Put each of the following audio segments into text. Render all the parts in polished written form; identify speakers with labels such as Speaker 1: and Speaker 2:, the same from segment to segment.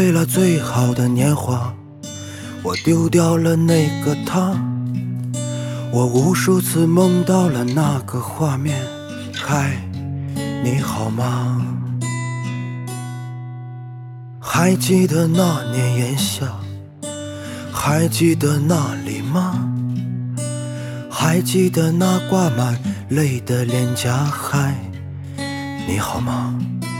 Speaker 1: 为了最好的年华，我丢掉了那个他。我无数次梦到了那个画面，嗨，你好吗？还记得那年炎夏，还记得那里吗？还记得那挂满泪的脸颊，嗨，你好吗？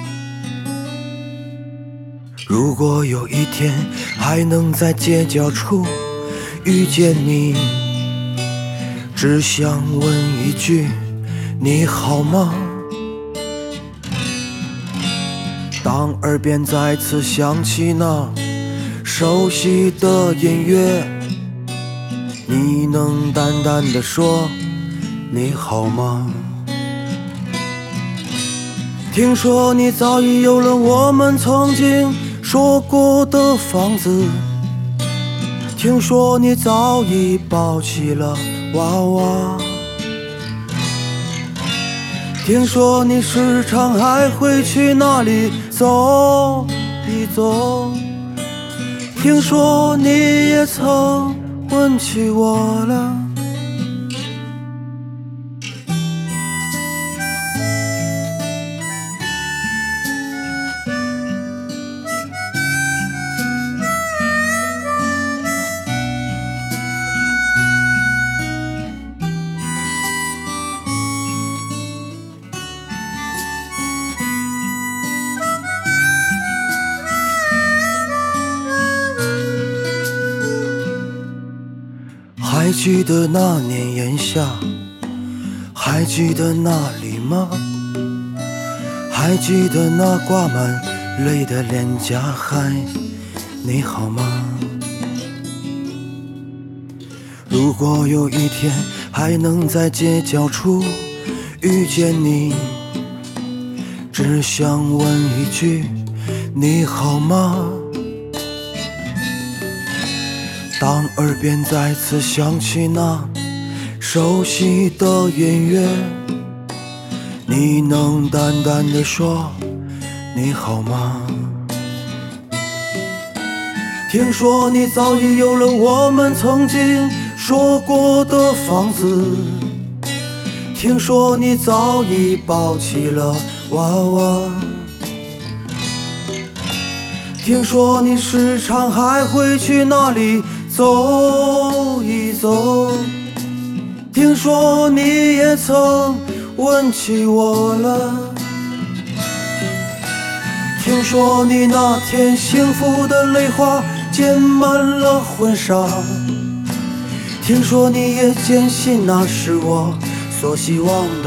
Speaker 1: 如果有一天还能在街角处遇见你，只想问一句，你好吗？当耳边再次响起那熟悉的音乐，你能淡淡地说你好吗？听说你早已有了我们曾经说过的房子，听说你早已抱起了娃娃，听说你时常还会去那里走一走，听说你也曾问起我了。还记得那年炎夏，还记得那里吗？还记得那挂满泪的脸颊，嗨，你好吗？如果有一天还能在街角处遇见你，只想问一句，你好吗？当耳边再次响起那熟悉的音乐，你能淡淡地说你好吗？听说你早已有了我们曾经说过的房子，听说你早已抱起了娃娃，听说你时常还会去那里走一走，听说你也曾问起我了，听说你那天幸福的泪花溅满了婚纱，听说你也坚信那是我所希望的，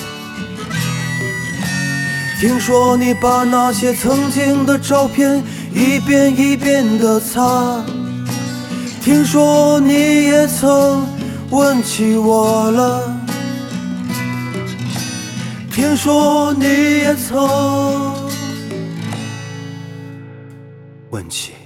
Speaker 1: 听说你把那些曾经的照片一遍一遍地擦，听说你也曾问起我了，听说你也曾问起